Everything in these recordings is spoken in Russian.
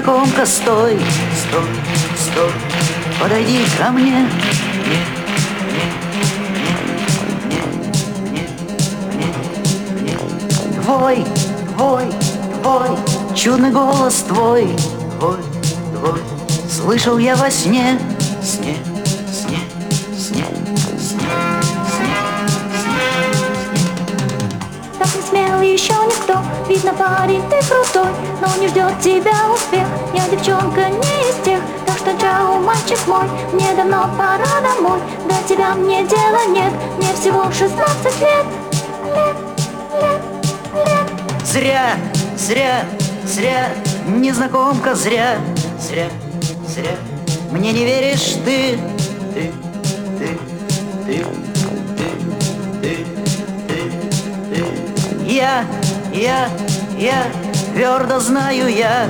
Незнакомка, стой, стой, стой, подойди ко мне. Твой, твой, твой, чудный голос твой, твой, твой, слышал я во сне, сне, сне, сне, сне, сне, сне. Так не смел еще никто, видно, парень, ты крутой, но не ждет тебя успех. Я девчонка не из тех, так что чао, мальчик мой, мне давно пора домой. До тебя мне дела нет, мне всего 16 лет. Зря, зря, зря, незнакомка, зря, зря, зря. Мне не веришь ты, ты, ты, ты, ты, ты, ты, ты. Я твердо знаю, я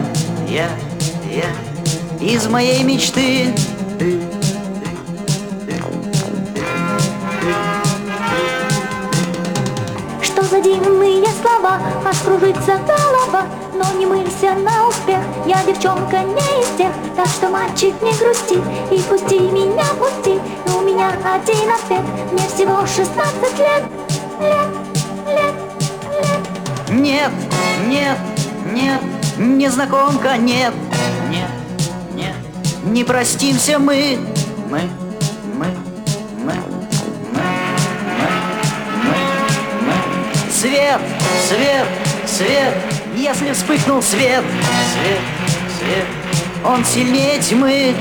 из моей мечты. Ты, Что за дивные слова, аж кружится голова. Но не мылься на успех, я девчонка не из тех. Так что, мальчик, не грусти и пусти меня, пусти. У меня один ответ, мне всего 16 лет. Нет, нет, нет, незнакомка, нет, нет, нет, не простимся мы. Свет, свет, свет, если вспыхнул свет, свет, свет, он сильнее тьмы.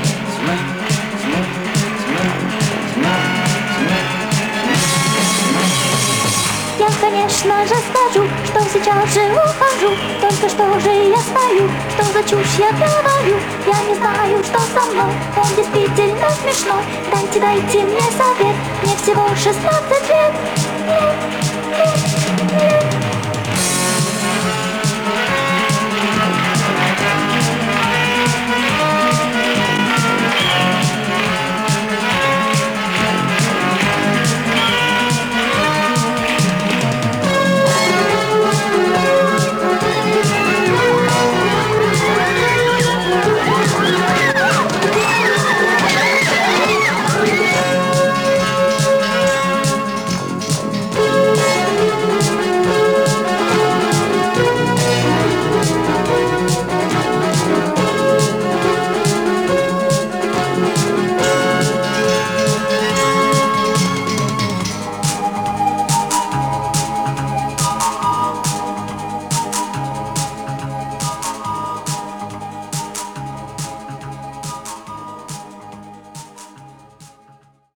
Я, конечно же, скажу, что сейчас же ухожу. Только что же я стою, что за чушь я говорю? Я не знаю, что со мной, он действительно смешной. Дайте мне совет, мне всего 16 лет.